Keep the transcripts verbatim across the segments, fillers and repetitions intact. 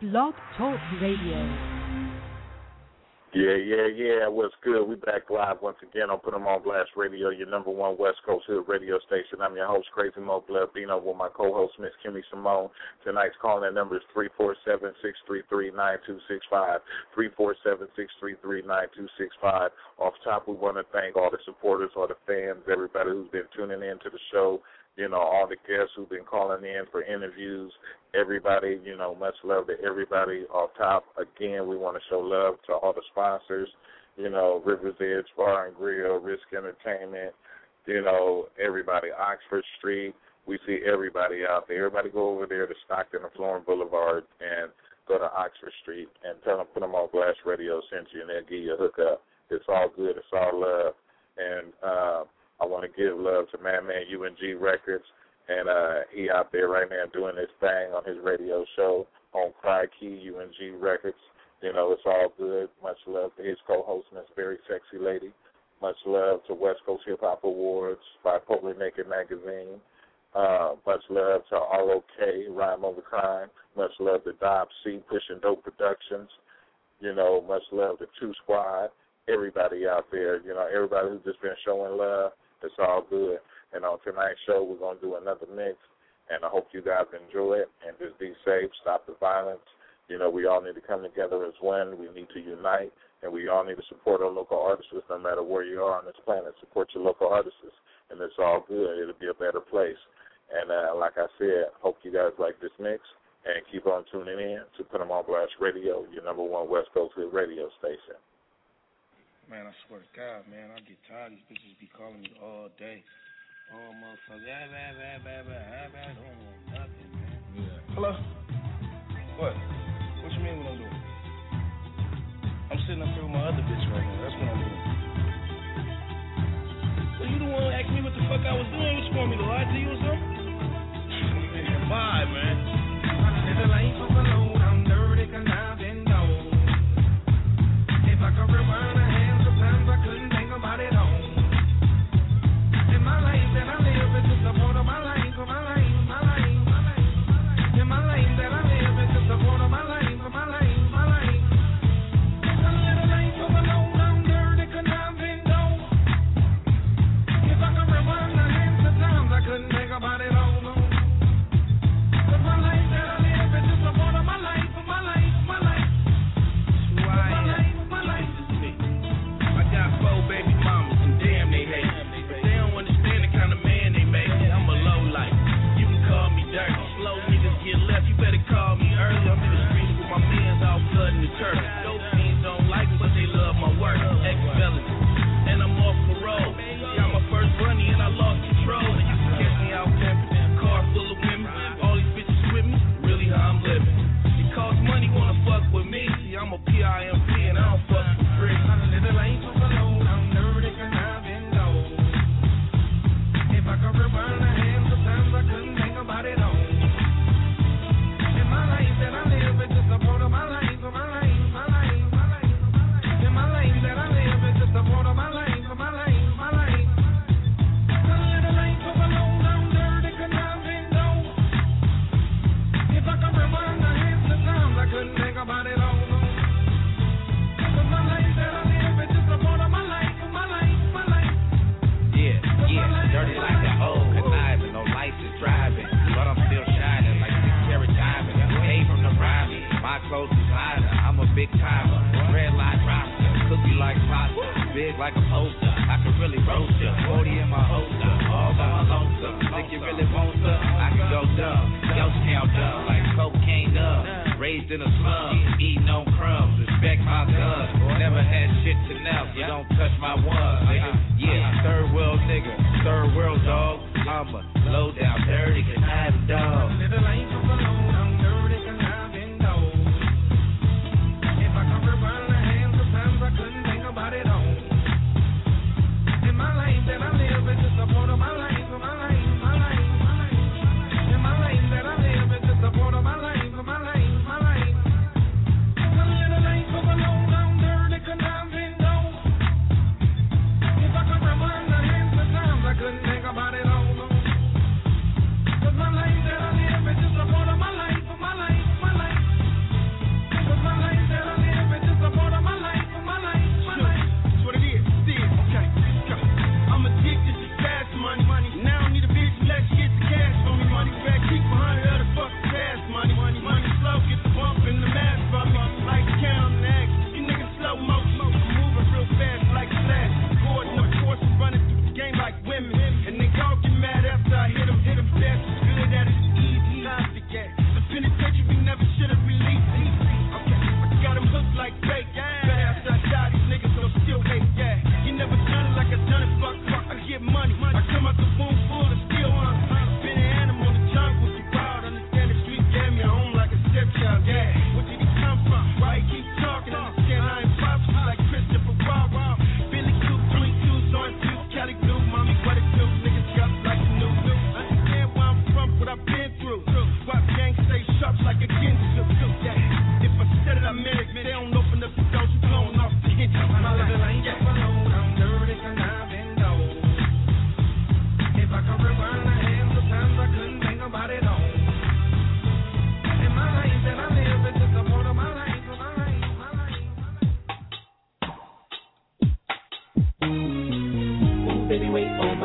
Blog Talk Radio. Yeah, yeah, yeah. What's good? We back live once again on Put 'em on Blast Radio, your number one West Coast Hood radio station. I'm your host, Crazy Mo Blavino, with my co-host, Miss Kimmy Simone. Tonight's calling number is three four seven, six three three, nine two six five, three four seven, six three three, nine two six five. Off top, we want to thank all the supporters, all the fans, everybody who's been tuning in to the show. You know, all the guests who've been calling in for interviews, everybody, you know, much love to everybody. Off top, again, we want to show love to all the sponsors, you know, Rivers Edge Bar and Grill, Risk Entertainment, you know, everybody, Oxford Street. We see everybody out there. Everybody go over there to Stockton and Florence Boulevard and go to Oxford Street and tell them, Put them on Blast Radio, send you, and they'll give you a hookup. It's all good. It's all love. And, uh, I want to give love to Madman U N G Records, and uh, he out there right now doing his thing on his radio show on Cry Key U N G Records. You know, it's all good. Much love to his co-host, Miss Very Sexy Lady. Much love to West Coast Hip Hop Awards, Bipolar Naked Magazine. Uh, much love to R O K, Rhyme Over Crime. Much love to Dob C, Pushing Dope Productions. You know, much love to Two Squad. Everybody out there, you know, everybody who's just been showing love. It's all good. And on tonight's show, we're going to do another mix, and I hope you guys enjoy it. And just be safe, stop the violence. You know, we all need to come together as one. We need to unite, and we all need to support our local artists no matter where you are on this planet. Support your local artists, and it's all good. It'll be a better place. And uh, like I said, hope you guys like this mix, and keep on tuning in to Put 'em on Blast Radio, your number one West Coast radio station. Man, I swear to God, man, I get tired. These bitches be calling me all day. Oh, motherfucker, blah, blah, blah, blah, blah, blah, don't want nothing, man. Yeah. Hello? What? What you mean what I'm doing? I'm sitting up here with my other bitch right now. That's what I'm doing. Well, you the one who asked me what the fuck I was doing. What you want me to lie to you or something? Bye, man. The lights over low, I'm dirty, conniving, no. If I could rewind a hand, sometimes I couldn't think about it all. In my life that I live, it's just a part of my life, of my life, my life, my life. In my life that I live, it's just a part of my life, of my life, my life. A little life of alone, I'm dirty, conniving, no. If I could rewind a hand, sometimes I couldn't think about it all, no. Cause my life that I live, it's just a part of my life, of my life, my life. Who I am. I got four baby mamas and damn they hate me. But they don't understand the kind of man they make. I'm a low life. You can call me dirty. Slow niggas get left. You better call me early. I'm in the streets with my mans all flooding the turf. Those fiends don't like me, but they love my work. Ex-felons. And I'm off parole. Got my first runny and I lost control. They used to catch me out pimping. Car full of women. All these bitches with me. Really how I'm living. It costs money, wanna fuck with me. See, I'm a P I M P and I don't fuck for free. I live a life of alone, I'm dirty, conniving, no. If I could rewind a hand, sometimes I couldn't think about it all. In my life that I live, it's just a part of my life, of my life, my life, my life. In my life that I live, it's just a part of my life, of my life, my life. I live a life of alone, I'm dirty, conniving, no. If I could rewind a hand, sometimes I couldn't think about it all, no. Cause my life that I live, it's just a part of my life, of my life, my life. Yeah, yeah, dirty like the old conniving, no license driving, but I'm still shining like six carat diamond. Came from the rhyming, my clothes designer, I'm a big timer, red light roster, cookie like pasta, big like a poster, I can really roast ya, forty in my holster, all by my lonesome, think you really want some, I can go dumb, ghost town dumb, like cocaine dumb, raised in a slum, eating on crumbs, respect my guns, never had shit to now, you don't touch my ones, nigga, yeah, third world nigga, third world dog, I'm a low down, dirty, conniving dog. Live a life of alone, I'm dirty, conniving dog. If I could rewind a hand, sometimes I couldn't think about it all. In my life that I live, it's just a part of my life, of my life, my life, my life. In my life that I live, it's just a part of my life, of my life, my life. A little life of alone, I'm dirty, conniving dog. If I could rewind a hand, sometimes I couldn't think about it all. Cause my life that I live, it's just a part of my life.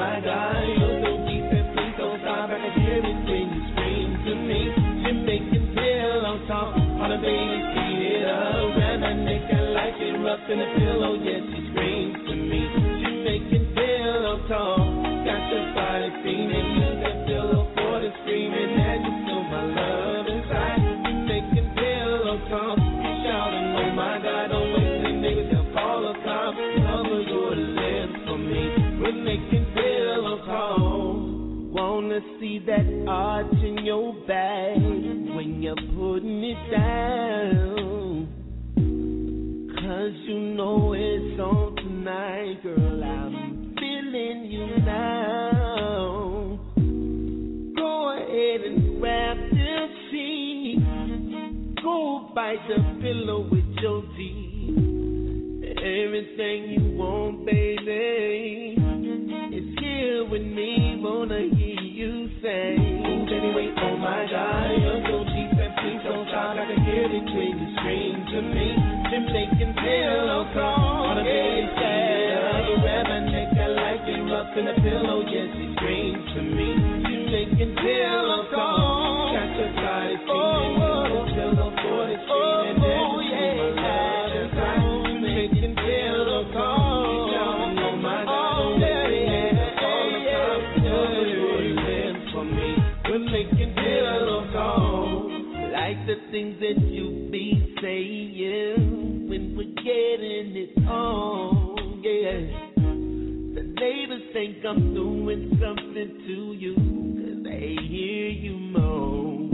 my God, you're so deep and please don't stop. I can hear it when you scream to me. Jamaican pillow talk, all the babies beat it up. Grab my neck, I like it rough in the pillow, yes, she screams to me. Jamaican pillow talk, got your body feeling. Use that pillow for the screaming, and you feel my love inside. Jamaican pillow talk, you shouting, oh my God, don't wait till niggas can fall apart. Cover your lips for me, we're making pillow talk. Wanna see that arch in your back when you're putting it down, 'cause you know it's on tonight, girl, I'm feeling you now. Go ahead and grab the sheet, go bite the pillow with your teeth. Everything you want, baby, is here with me, wanna hear you say. Oh, baby, wait, oh my God, you're so deep and please don't stop. I can hear it when you scream to me. Jamaican pillow talk, on a baby style. Grab my neck, I like it rough in the pillow, yes, she screams to me. Jamaican pillow talk, got your body feeling. Oh, pillow for the screaming, oh, yeah, my love inside. Jamaican pillow talk, oh my God, yeah, yeah, all the time. You're living for me, we're making pillow talk. Like the things that you be saying when we're getting it on, yeah. The neighbors think I'm doing something to you, 'cause they hear you moan.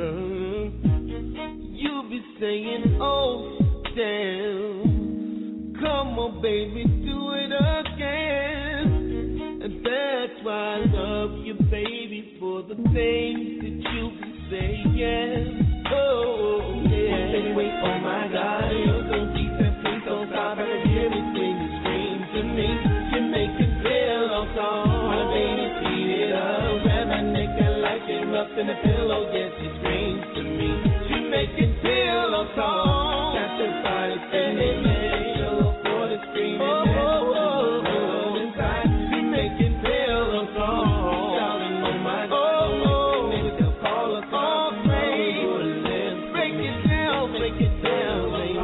You be saying, oh, damn, come on, baby, do it again. And that's why I love you, baby, for the things that you be saying. Oh, yeah. Baby, wait, oh my God, you're so deep and please don't stop. I can hear it when you scream to me. Jamaican pillow song, my baby, beat it up. Grab my neck, I like it rough in the pillow, yes, she screams to me. Jamaican pillow song, got your body feeling, pillow for the screaming, oh, oh, oh, oh, inside. Jamaican pillow song, shouting, oh my God, oh, oh, niggas can fall apart. Break it down, baby.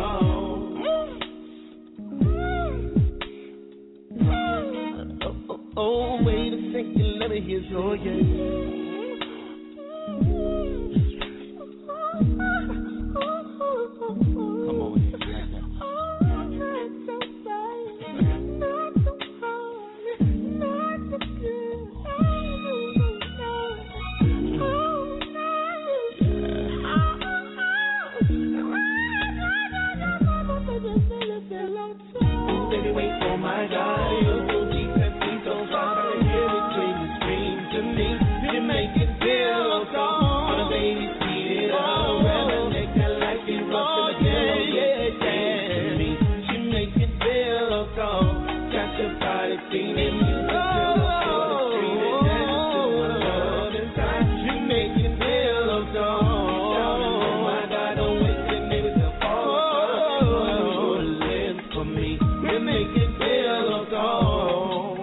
Oh, oh, oh, wait a second, let me hear your yes. Come on, like that. Baby, wait, oh my God, you're so deep and please don't stop. I can hear it when you scream to me. Jamaican pillow talk, on a baby, beat it up. Grab my neck, I like it rough in the pillow, yeah, yeah. Me, Jamaican pillow talk, got your body feeling. Use the pillow for the screaming, and it's to my love inside. Jamaican pillow talk, shouting, oh my God, don't wait till niggas will fall apart. Oh, live for me. We're making pillow talk.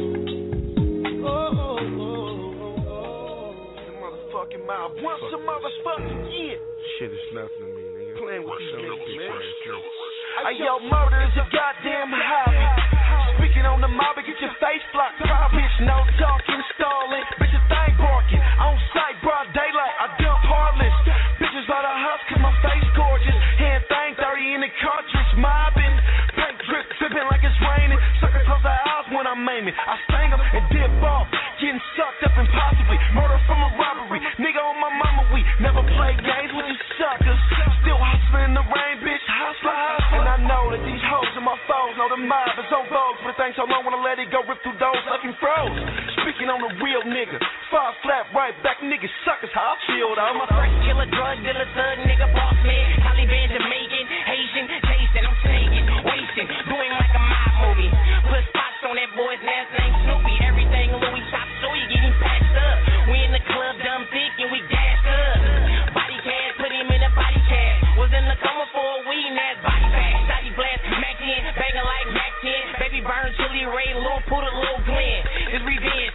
Oh, oh, oh, oh, oh. Motherfucking mouth. Once a motherfucking year. Shit is nothing to me, nigga. Playing with these niggas, man. Hey, yo, murder is a goddamn hobby. Speaking on the mob, get your face flocked. Bitch, no talking, stalling. Bitches thing barking. On sight, broad daylight. I dump heartless. Bitches by the house, cause my face gorgeous. Hand thing, thirty in the cartridge, mobbing. Paint drip, dripping like it's raining. Suckers close their eyes when I'm aiming. I sting them and dip off. Getting sucked up impossibly. Murder from a robbery. Nigga on my mama, we never play games with these suckers. Still hustling in the rain, bitch. Hustler, hustler. And I know that these hoes are my foes. Know the mob is on vogue. But it ain't so long when I let it go. Rip through those fucking froze. Speaking on the real nigga. Five flat, right back, niggas suckers. How I feel though. I'm a fresh killer, drug dealer, thug nigga, boss man. Taliban, Jamaican, Haitian, tasting, I'm snaking, wasting, doing like a mob movie. Put spots on that boy's last name Snoopy. Everything Louis shop, so you getting patched up. We in the club, dumb thick, and we gassed up. Body cast, put him in a body cast. Was in the coma for a weed, and that's body bag. Shotty blast, Mac ten, banging like Mac ten. Baby burn, chili, Ray, Lil, put a little Glenn. It's revenge.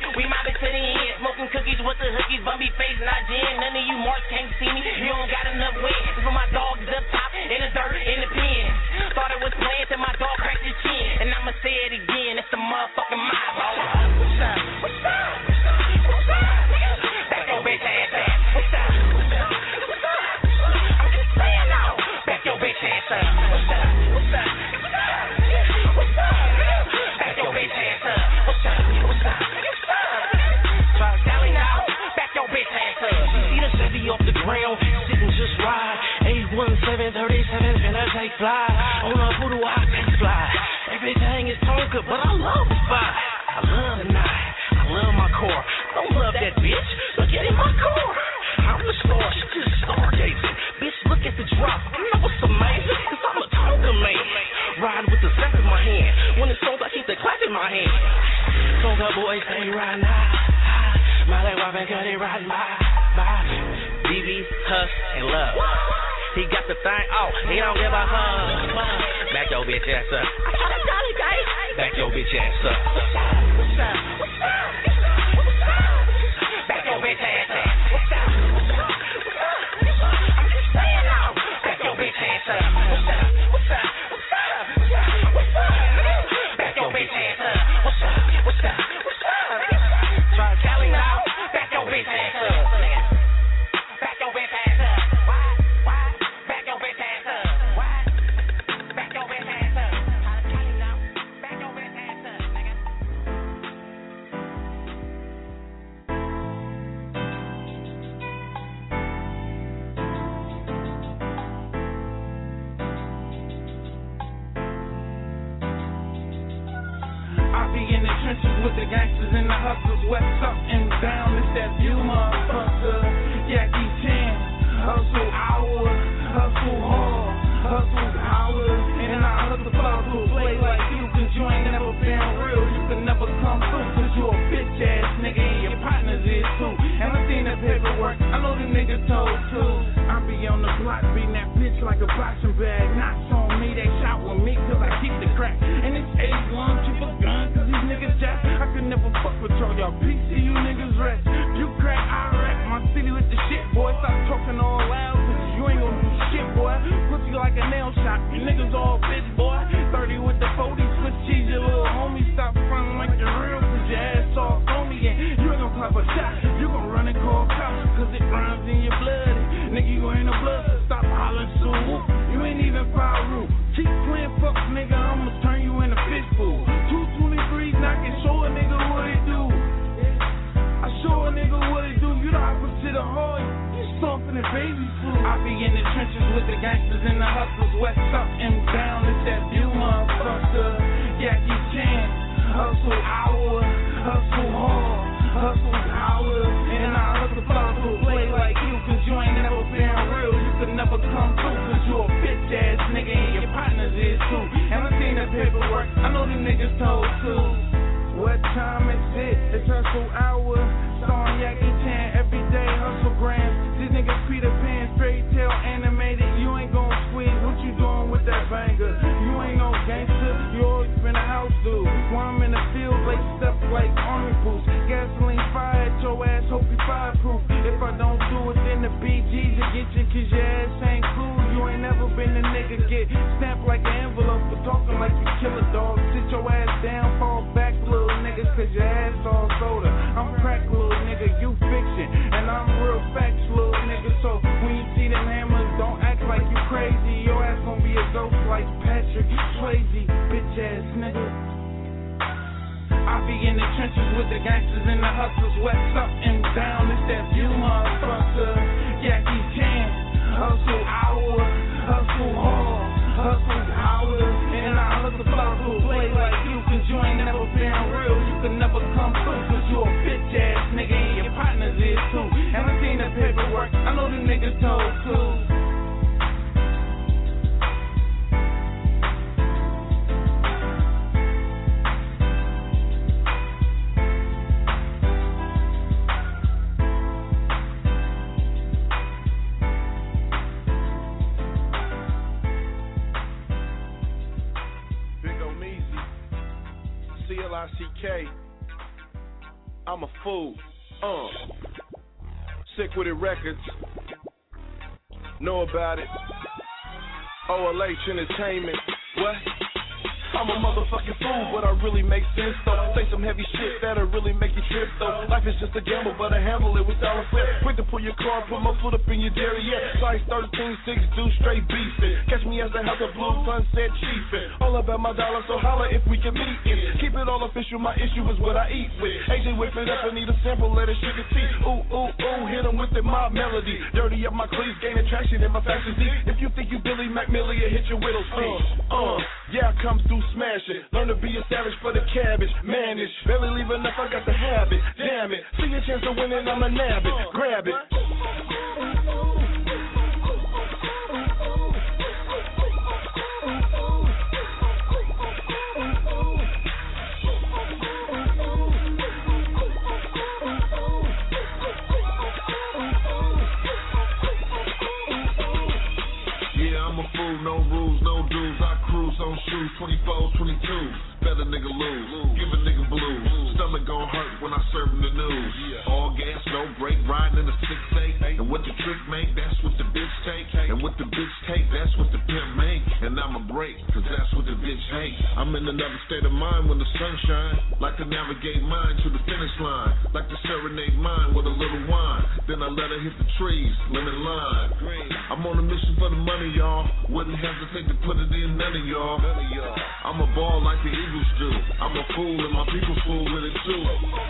seven thirty-seven finna take fly. On a voodoo, I take fly. Everything is Tonka, but I love the spot. I love the night. I love my core. I don't love that bitch, but get in my core. I'm the star, she just stargazing. Bitch, look at the drop. I know what's amazing, cause I'm a Tonka man. Riding with the sack in my hand. When it's songs, I keep the clap in my hand. Tonka boys, they ride now. My leg wife and cut it right by, by. D B, Hush, and Love. He got the thing, oh, he don't give a hug. Back your bitch ass up. I got a dolly, guys. Back your bitch ass up. What's up? What's up? What's up? What's up? Back your bitch ass up. What's up? What's up? What's up? I'm just saying now. Back your bitch ass up. What's up? What's up? What's up? What's up? Back your bitch ass up. What's up? What's up? What's up? Try Cali now. Back your bitch ass up. Back your bitch ass up. Why? Why? Back your bitch ass up. Why? Back your bitch ass up. Try Cali now. Back your bitch ass up, nigga. I be in the trenches with the gangsters and the hustlers, west up and down. It's that view, motherfucker. Jackie Chan, hustle hour, hustle hard, hustle hours, and I hustle hustle. Play like you, cause you ain't never been real. You can never come through, cause you a bitch ass nigga, and your partners is too. And I seen that paperwork, I know the niggas told too. I be on the block, beating that bitch like a boxing bag. Knocks on me, they shot with me, cause I keep the crack. And it's A one, triple gun, cause these niggas jack. I could never fuck with y'all, y'all P C, you niggas rest. You crack, I rap, my city with the shit, boy. Stop talking all loud, cause you ain't gonna do shit, boy. Pussy like a nail shop, you niggas all bitch, boy. thirty with the forty, switch cheese, your little homie. Stop frontin' like you're real, cause your ass all phony. And you ain't gonna clap a shot, you gon' run and call cops, cause it runs in your blood. Nigga, you ain't a blood, so stop hollering so whoop. You ain't even fire root. Keep playing fuck, nigga, I'ma turn you into fish food. two twenty-three knockin', show a nigga what it do. I show a nigga what it do. You the opposite of hard, you stomping the baby food. I be in the trenches with the gangsters and the hustlers, west up and down. It's that view, motherfucker. Jackie Chan, hustle hour, hustle hard, hustle hours, and I hustle hustle. Play like you, cause you ain't never been real. You could never come through, cause you a bitch ass nigga, and your partners is too. And I seen that paperwork, I know the niggas told too. What time is it? It's hustle hour. Starring Jackie Chan every day, hustle grams. These niggas Peter Pan, fairy tale animated. You ain't gon' squeeze. What you doing with that banger? You ain't no gangster. You always been a house dude. While I'm in the field, laced up like army boots. Gasoline fire at your ass, hope you fireproof. If I don't do it, then the B Gs will get you, cause your ass ain't cool. You ain't never been a nigga, get stamped like an envelope for talking like you kill a dog. Sit your ass down, fall back, little niggas, cause your ass all soda. I'm crack, little nigga, you fiction, and I'm real facts, little nigga. So when you see them hammers, don't act like you crazy. Your ass gon' be a ghost like Patrick Swayze, bitch ass nigga. I be in the trenches with the gangsters and the hustlers, west up and down. It's that view, motherfucker. Jackie Chan, hustle hour, hustle hard, hustle hours, and I hustle hustle. Play like you, cause you ain't never been real. You could never come through, cause you a bitch ass nigga, and your partners is too. And I seen the paperwork, I know the niggas told too. C K, I'm a fool. Uh, Sick with It Records. Know about it. O L H Entertainment. What? I'm a motherfucking fool, but I really make sense though. Say some heavy shit that'll really make you trip though. Life is just a gamble, but I handle it with dollar flip. Quick to pull your car, put my foot up in your dairy. Yeah, size thirteen, six, do straight beefing. Catch me as the house of blue, sunset chiefin'. All about my dollar, so holla if we can meet it. Keep it all official, my issue is what I eat with. A J whip it up, I need a sample, let it sugar tea. Ooh, ooh, ooh, hit him with the mob melody. Dirty up my cleats, gaining traction in my fashion deep. If you think you Billy McMillian, hit your widow's feet. Uh, uh, yeah, I come through smashing. Learn to be a savage for the cabbage. Manage, barely leave enough, I got the habit. Damn it, see a chance to win and I'ma nab it. Grab it. No rules, no dues, I cruise on shoes, twenty-four, twenty-two, better nigga lose, give a nigga blues, stomach gon' hurt when I serve him the news, all gas, no brake, riding in a six eight, and what the trick make, that's what the bitch take, and what the bitch take, that's what the pimp make, and I'ma break, cause that's what the bitch hate. I'm in another state of mind when the sun shine, like to navigate mine to the finish line, like to serenade mine with a little wine, then I let her hit the trees, lemon lime. I'm on a mission for the money, y'all, wouldn't hesitate to put it in none of y'all. I'm a ball like the Eagles do. I'm a fool and my people fool with it too.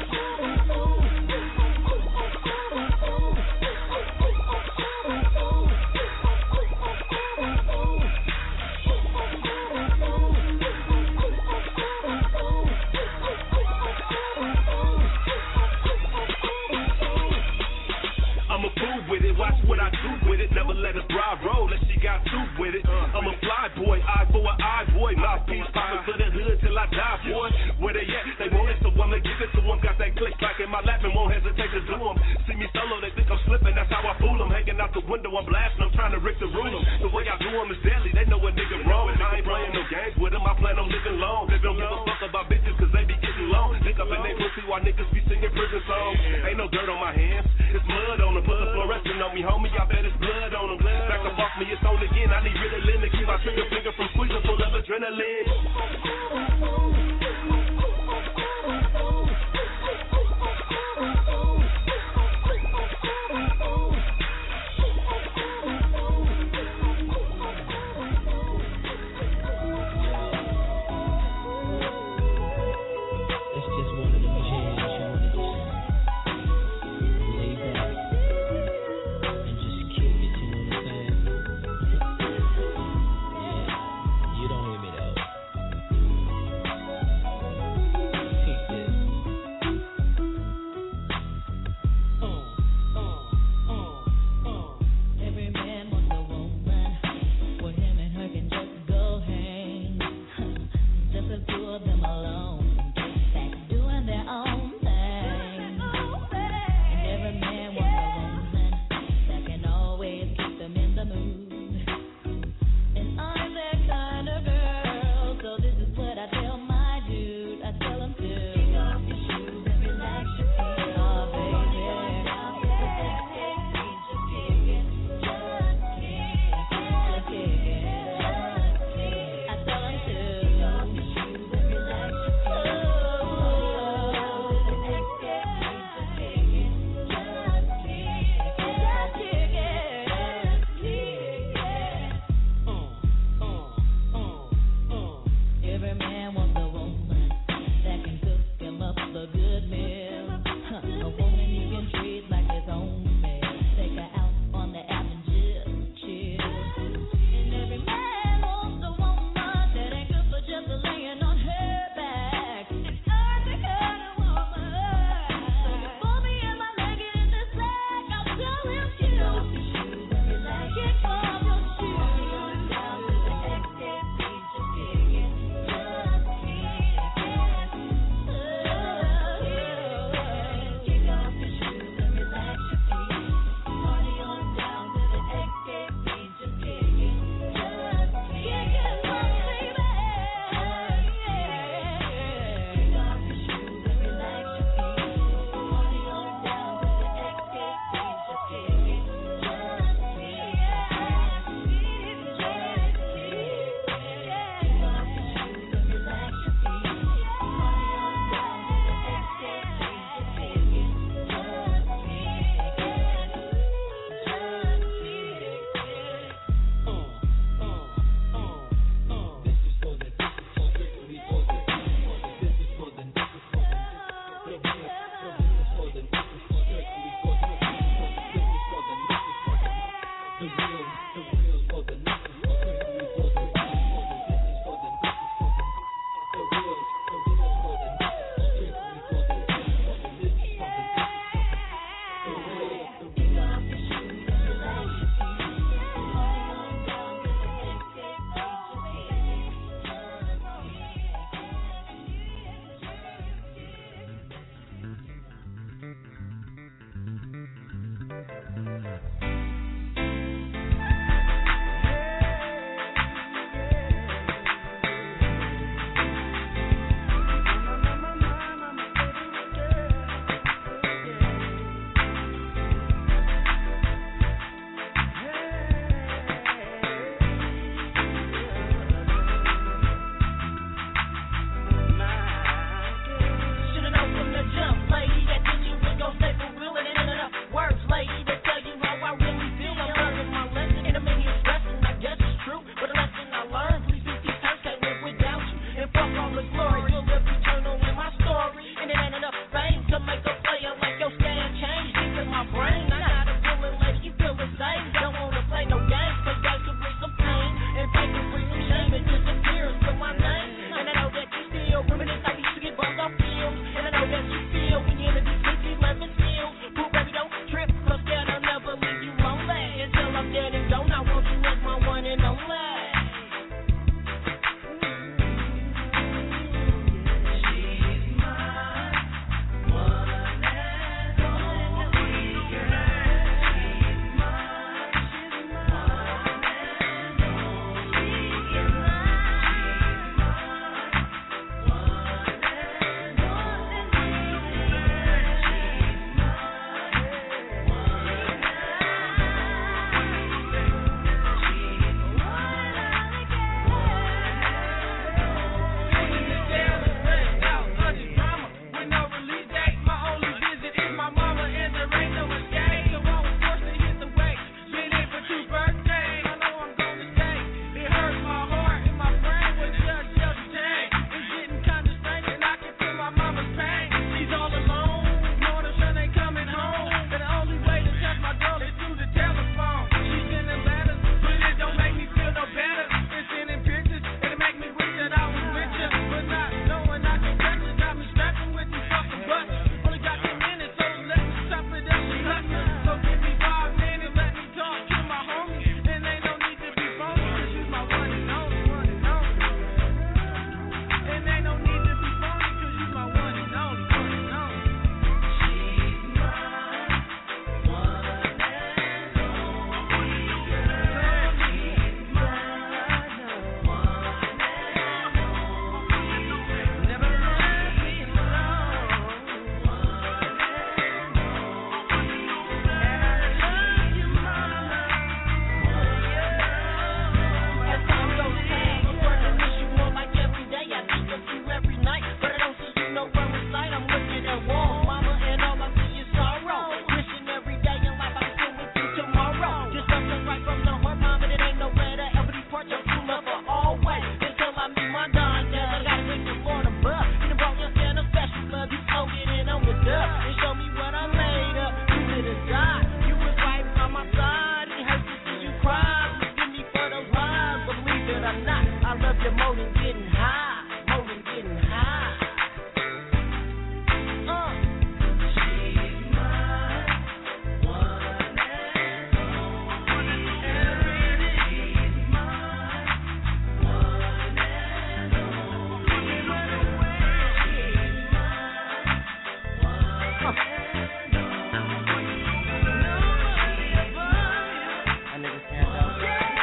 I'm a fool with it, watch what I do with it. Never let a bride roll unless she got two with it. I'm a fly boy, eye for an eye boy. Mouthpiece poppin' for the hood till I die, boy. Where they at? They want it, so I'ma give it to them. Got that click clack in my lap and won't hesitate to do them. See me solo, they think I'm slipping, that's how I fool them. Hanging out the window, I'm blasting, I'm trying to rip the room. The way I do them is deadly, they know a nigga wrong. I ain't playing no games with them, I plan on living long. They don't give a fuck about bitches cause they be getting long. Dick up in they pussy while niggas be singing prison songs. Ain't no dirt on my hands, it's mud on them. Put the fluorescent on me, homie, I bet it's blood on them. Back up off me, it's on again, I need Ritalin to keep my trigger finger from squeezing full of adrenaline. why not? I love you more than getting high, more than getting high. Uh. She's my one and only. She's my one and only. She's my one and only. I nigga stand up.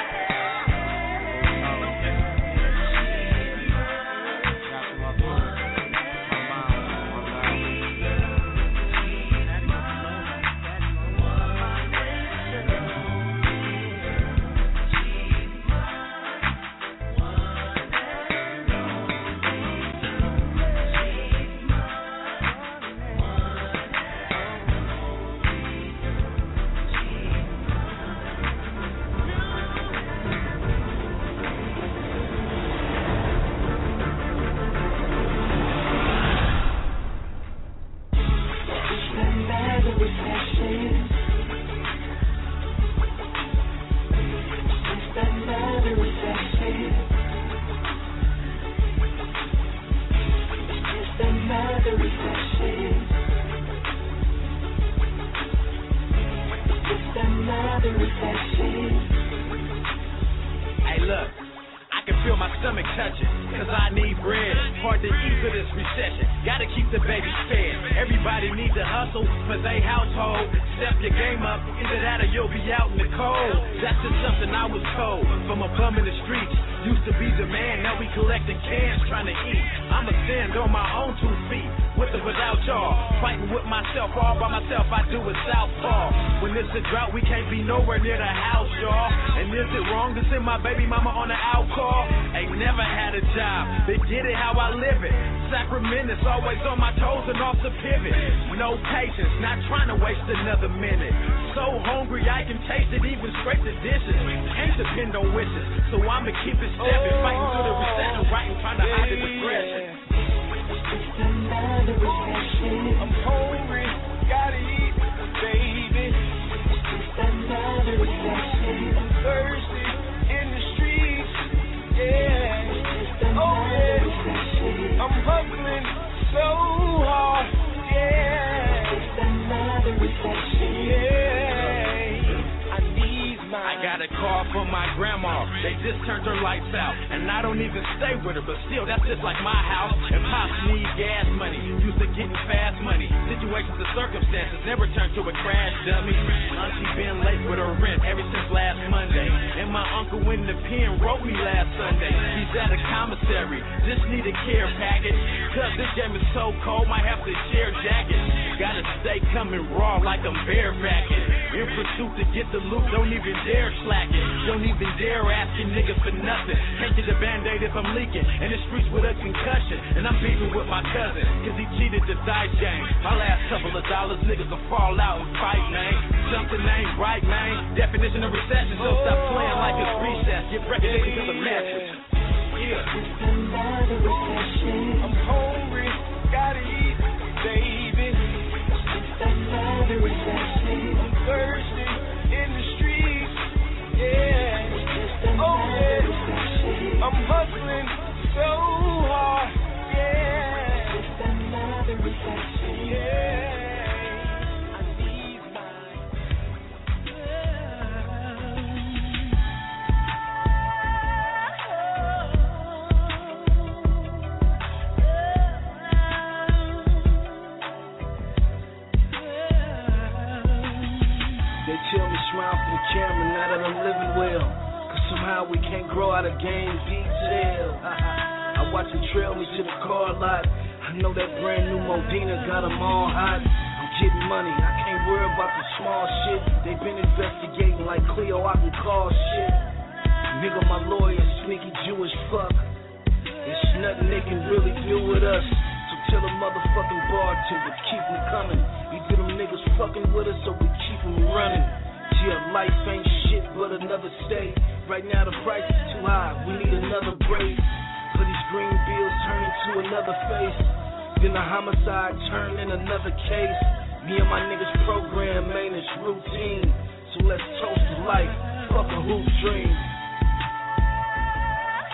Hey, look, I can feel my stomach touching, cause I need bread. Hard to eat for this recession, gotta keep the babies fed. Everybody needs to hustle for their household. Step your game up, either that or you'll be out in the cold. That's just something I was told from a bum in the streets. Used to be the man, now we collecting cans trying to eat. I'ma stand on my own two feet, with or without y'all. Fighting with myself, all by myself, I do it southpaw. When it's a drought, we can't be nowhere near the house, y'all. And is it wrong to send my baby mama on the out call? Ain't never had a job, they get it how I live it. Sacramento's always on my toes and off the pivot. No patience, not trying to waste another minute. So hungry I can taste it, even scrape the dishes. Can't depend on wishes, so I'ma keep it stepping. Fighting through the recession, writing, trying to hide the depression. I'm hungry, gotta eat, baby. I'm thirsty in the streets, yeah. Oh yeah, I'm hustling so hard, yeah. Yeah, I need mine. I got a call from my grandma, they just turned her lights out. And I don't even stay with her, but still, that's just like my house. And pops need gas money, used to getting fast money. Situations and circumstances never turned to a crash dummy. Auntie been late with her rent ever since last Monday. And my uncle in the pen wrote me last Sunday. He's at a commissary, just need a care package. Cause this game is so cold, might have to share jackets. Gotta stay coming raw like I'm barebacking. In pursuit to get the loot, don't even dare slack it. Don't even dare asking niggas for nothing. Can't get a band-aid if I'm leaking. In the streets with a concussion. And I'm beefing with my cousin, cause he cheated the dice game. My last couple of dollars, niggas will fall out and fight, man. Something ain't right, man. Definition of recession, so stop playing like it's recess. Get recognition to the message. Yeah. I'm hungry, gotta eat, baby. I'm thirsty in the streets, yeah. Oh yeah, I'm hustling so hard, yeah. Yeah. Smile for the camera now that I'm living well. Cause somehow we can't grow out of game detail. I watch it trail me to the car lot. I know that brand new Modena got them all hot. I'm getting money, I can't worry about the small shit. They've been investigating like Cleo, I can call shit. Nigga, my lawyer, sneaky Jewish fuck. There's nothing they can really do with us. So tell a motherfucking bartender, keep them coming. Either them niggas fucking with us or we keep them running. Yeah, life ain't shit but another state. Right now the price is too high, we need another break. For these green bills turn into another face. Then the homicide turn in another case. Me and my niggas program, man, it's routine. So let's toast to life, fuck a hoop dream.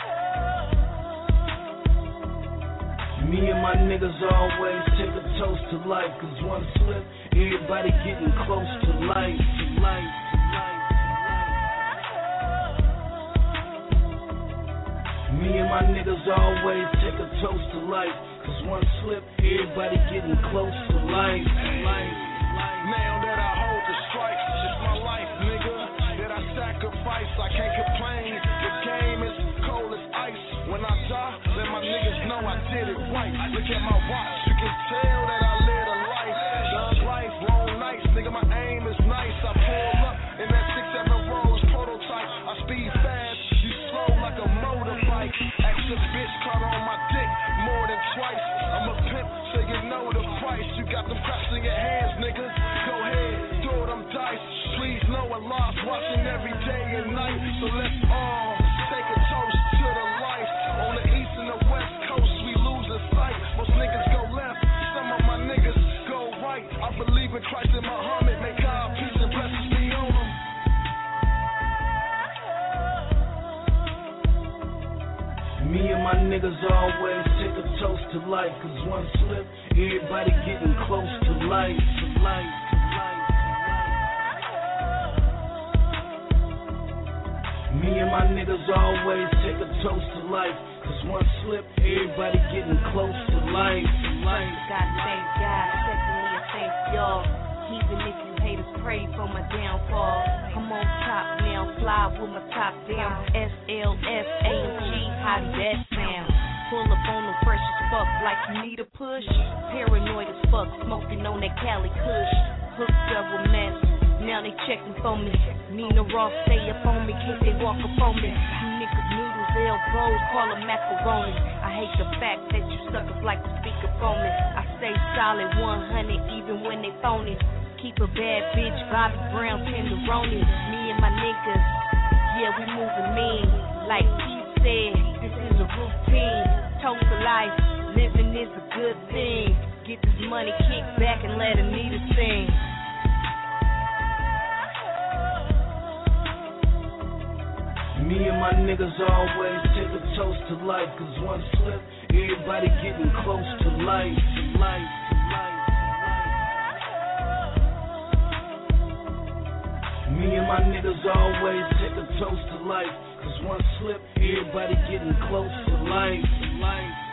Me and my niggas always take a toast to life, cause one slip, everybody getting close to life, to life, to life. Me and my niggas always take a toast to life, cause one slip, everybody getting close to life, to life. Now that I hold the strike, it's my life, nigga. That I sacrifice, I can't complain. The game is cold as ice. When I die, let my niggas know I did it right. Look at my watch, you can tell that I lived a life. Thug life, long nights, nigga, my aim is nice. I pull up in that six seven Rolls prototype. I speed fast, you slow like a motorbike. Extra bitch caught on my dick more than twice. I'm a pimp, so you know the price. You got them craps in your hands, nigga. Go ahead, throw them dice. Please know Allah's watching every day and night. So let's all take a toast to the life. On the east and the west coast, we lose the sight. Most niggas go left, some of my niggas go right. I believe in Christ and Muhammad. May God peace and blessings be on them. Me and my niggas always take a toast to life, cause one slip, everybody getting close to life, to life, to life, to life. Me and my niggas always take a toast to life, cause one slip, everybody getting close to life, to life. God thank God, secondly I thank y'all. Even if you haters pray for my downfall, I'm on top now, fly with my top down. S L S A M G, how did that sound? Pull up on them fresh as fuck like you need a push. Paranoid as fuck, smoking on that Cali Kush. Hooked up with mess, now they checking for me. Nina Ross stay up on me, can't they walk up on me? You niggas noodles, elbows, call them macaroni. I hate the fact that you suckers like to speak up on me. I stay solid one hundred even when they phony. Keep a bad bitch, Bobby Brown, tenderoni. Me and my niggas, yeah, we moving mean. Like Keith said, this is a routine. Toast to life, living is a good thing. Get this money, kick back and let Anita sing. Me and my niggas always take a toast to life, cause one slip, everybody getting close to life, to life, to life. Me and my niggas always take a toast to life, cause one slip, everybody getting close to life, to life.